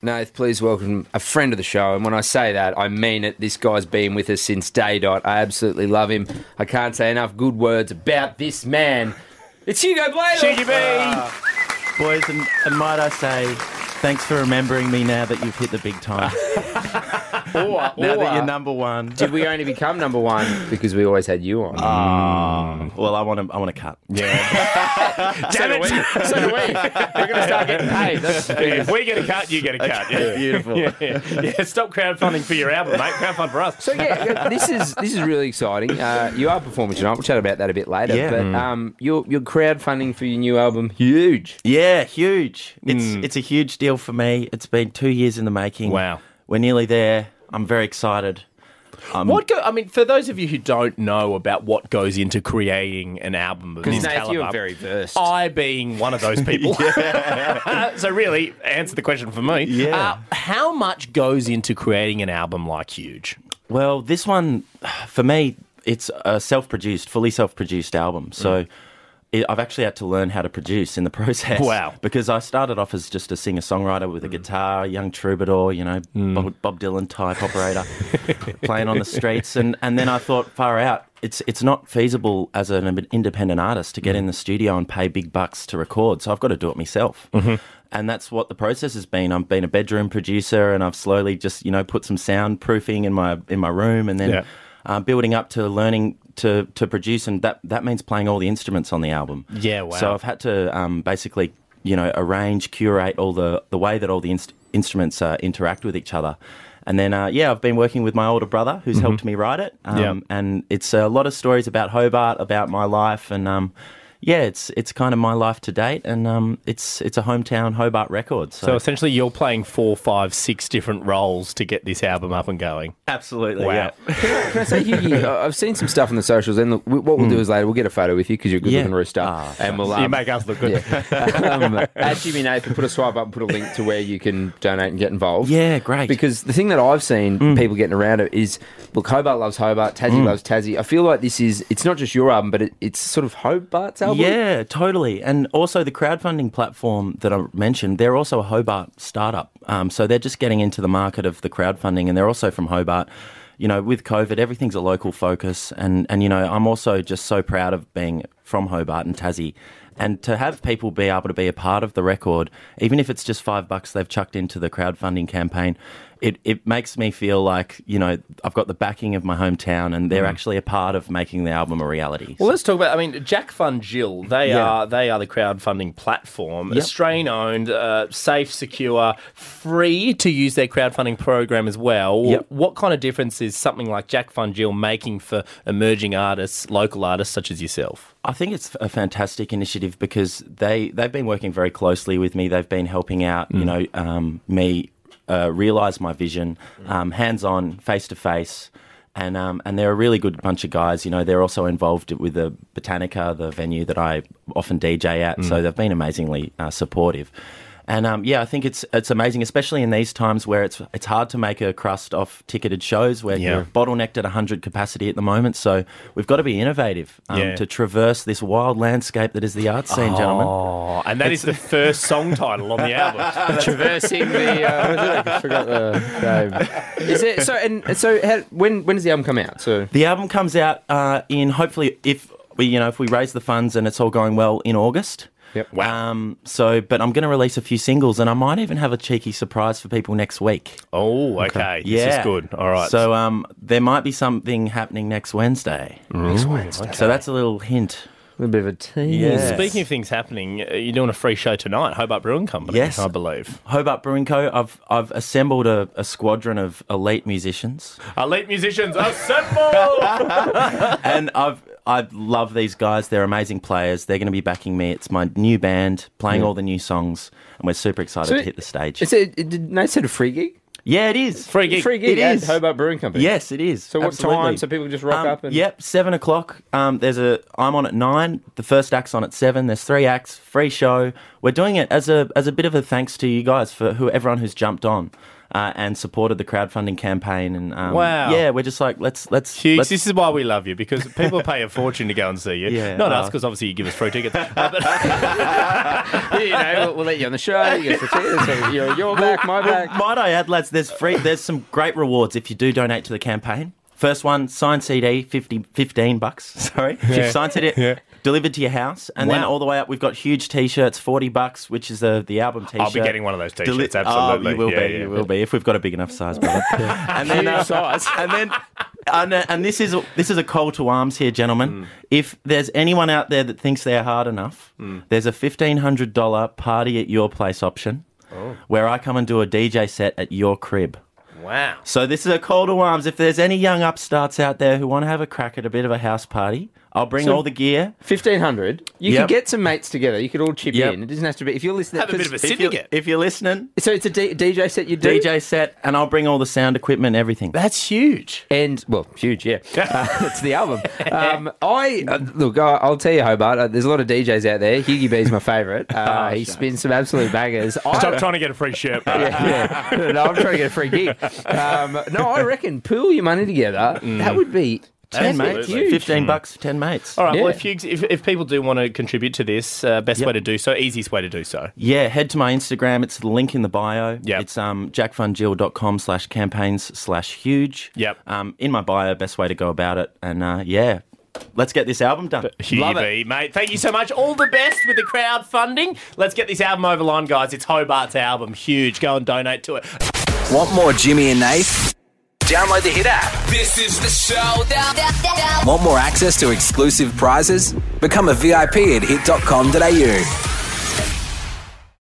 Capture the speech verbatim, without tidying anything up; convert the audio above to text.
Nath, please welcome a friend of the show. And when I say that, I mean it. This guy's been with us since day dot. I absolutely love him. I can't say enough good words about this man. It's Hugo Blaylock. Shiggy B. Uh, boys, and, and might I say, thanks for remembering me now that you've hit the big time. Or, now or, that you're number one. Did we only become number one because we always had you on? Oh, well, I want to. I want to cut. Yeah. so do we. So do we. We're going to start getting paid. That's Yeah, if we get a cut, you get a cut. Yeah. Beautiful. Yeah, yeah. Yeah, stop crowdfunding for your album, mate. Crowdfund for us. So yeah, this is this is really exciting. Uh, you are performing tonight. We'll chat about that a bit later. Yeah. But um, your your crowdfunding for your new album, huge. Yeah, huge. It's Mm. it's a huge deal for me. It's been two years in the making. Wow. We're nearly there. I'm very excited. Um, What go? I mean, for those of you who don't know about what goes into creating an album of this Because Nath, caliber, you're very versed. I being one of those people. So really, answer the question for me. Yeah. Uh, how much goes into creating an album like Huge? Well, this one, for me, it's a self-produced, fully self-produced album. So it, I've actually had to learn how to produce in the process. Wow. Because I started off as just a singer-songwriter with a guitar, young troubadour, you know, Bob, Bob Dylan type operator, playing on the streets. And, and then I thought, far out, it's it's not feasible as an independent artist to get in the studio and pay big bucks to record. So I've got to do it myself. And that's what the process has been. I've been a bedroom producer, and I've slowly just, you know, put some soundproofing in my in my room, and then Yeah. uh, building up to learning to to produce, and that that means playing all the instruments on the album. Yeah, wow. So I've had to um, basically, you know, arrange, curate all the the way that all the inst- instruments uh, interact with each other. And then, uh, yeah, I've been working with my older brother, who's helped me write it. Um, Yeah. And it's a lot of stories about Hobart, about my life, and um, yeah, it's it's kind of my life to date, and um, it's it's a hometown Hobart record. So, So essentially, you're playing four, five, six different roles to get this album up and going. absolutely, Wow. yeah. Can I say, Hughie, I- I've seen some stuff on the socials, and look, what we'll do is later we'll get a photo with you because you're a good-looking Yeah. rooster, Ah, and we'll you um, make us look good. um, at Jimmy Nathan, put a swipe up and put a link to where you can donate and get involved. Yeah, great. Because the thing that I've seen people getting around it is, look, Hobart loves Hobart, Tassie loves Tassie. I feel like this is, it's not just your album, but it, it's sort of Hobart's album. Yeah, totally. And also the crowdfunding platform that I mentioned, they're also a Hobart startup. Um, so they're just getting into the market of the crowdfunding, and they're also from Hobart. You know, with COVID, everything's a local focus. And, and you know, I'm also just so proud of being from Hobart and Tassie. And to have people be able to be a part of the record, even if it's just five bucks they've chucked into the crowdfunding campaign, it, it makes me feel like, you know, I've got the backing of my hometown, and they're actually a part of making the album a reality. Well, let's talk about. I mean, Jack Fund Jill. They Yeah. are they are the crowdfunding platform, Yep. Australian owned, uh, safe, secure, free to use their crowdfunding program as well. Yep. What kind of difference is something like Jack Fund Jill making for emerging artists, local artists such as yourself? I think it's a fantastic initiative because they, they've been working very closely with me. They've been helping out, you know, um, me uh, realise my vision, um, hands-on, face-to-face. And um, and they're a really good bunch of guys. You know, they're also involved with the Botanica, the venue that I often D J at. So they've been amazingly uh, supportive. And um, yeah, I think it's it's amazing, especially in these times where it's it's hard to make a crust off ticketed shows where Yeah. you're bottlenecked at one hundred capacity at the moment. So we've got to be innovative um, Yeah. to traverse this wild landscape that is the art scene, gentlemen. Oh, and that is the first song title on the album. Traversing the, uh, what is it? I forgot the name. Is it, so, and so how, when, when does the album come out? So The album comes out uh, in hopefully if we you know if we raise the funds and it's all going well in August. Yep. Wow. Um, so, but I'm going to release a few singles, and I might even have a cheeky surprise for people next week. Oh, okay. This Yeah, is good. All right. So, um, there might be something happening next Wednesday. next Wednesday. So that's a little hint. a little bit of a tease. Yeah. Speaking of things happening, uh, you're doing a free show tonight, Hobart Brewing Company, Yes. I believe. Hobart Brewing Co. I've I've assembled a, a squadron of elite musicians, Elite musicians, assemble! and I've I love these guys. They're amazing players. They're going to be backing me. It's my new band playing all the new songs, and we're super excited So to hit the stage. Is it, did Nate said a free gig? Yeah, it is. Free gig. Free gig It at is. Hobart Brewing Company. Yes, it is. So what Absolutely. time? So people just rock Um, up and Yep, seven o'clock. Um, there's a. I'm on at nine. The first act's on at seven. There's three acts. Free show. we're doing it as a as a bit of a thanks to you guys for who everyone who's jumped on. Uh, and supported the crowdfunding campaign, and um, Wow. yeah, we're just like let's let's. Hughes, let's this is why we love you, because people pay a fortune to go and see you. Yeah, Not uh, us, because obviously you give us free tickets. Uh, but you know, we'll, we'll let you on the show. You get the tickets. So you're, you're back, my Well, back. might I add, lads? There's free. There's some great rewards if you do donate to the campaign. First one, signed C D, fifty, fifteen bucks. Sorry, Yeah. signed C D Yeah. delivered to your house, and then Wow. all the way up, we've got huge T-shirts, forty bucks, which is the the album T-shirt. I'll be getting one of those T-shirts, Deli- absolutely. Oh, you will Yeah, be, yeah. you will be if we've got a big enough size, brother. and then, uh, size. and then, and, uh, and this is this is a call to arms here, gentlemen. Mm. If there's anyone out there that thinks they're hard enough, Mm. there's a fifteen hundred dollar party at your place option, Oh. where I come and do a D J set at your crib. Wow. So this is a call to arms. If there's any young upstarts out there who want to have a crack at a bit of a house party, I'll bring So- all the gear. fifteen hundred. You Yep. could get some mates together. You could all chip Yep. in. It doesn't have to be. If you're listening, Have a bit of a If you're, syndicate. if you're listening, So it's a D- DJ set you do. D J set, and I'll bring all the sound equipment, everything. That's huge. And, well, huge, yeah. Uh, it's the album. Um, I, uh, look, I, I'll tell you, Hobart, uh, there's a lot of D Js out there. Hughie B's my favourite. Uh, he spins some absolute bangers. I, Stop trying to get a free shirt. bro. yeah, yeah. No, I'm trying to get a free gig. Um, no, I reckon pool your money together. That would be Ten that's mates, huge. fifteen bucks for ten mates. All right, Yeah. well, if, you, if if people do want to contribute to this, uh, best Yep. way to do so, easiest way to do so. Yeah, head to my Instagram. It's the link in the bio. Yep. It's um, jackfungill.com slash campaigns slash huge. Yep. Um, in my bio, best way to go about it. And uh, yeah, let's get this album done. Hughie Love it. B, mate. Thank you so much. All the best with the crowdfunding. Let's get this album over the line, guys. It's Hobart's album. Huge. Go and donate to it. Want more Jimmy and Nath? Download the Hit app. This is the showdown. Want more access to exclusive prizes? Become a V I P at hit dot com dot a u.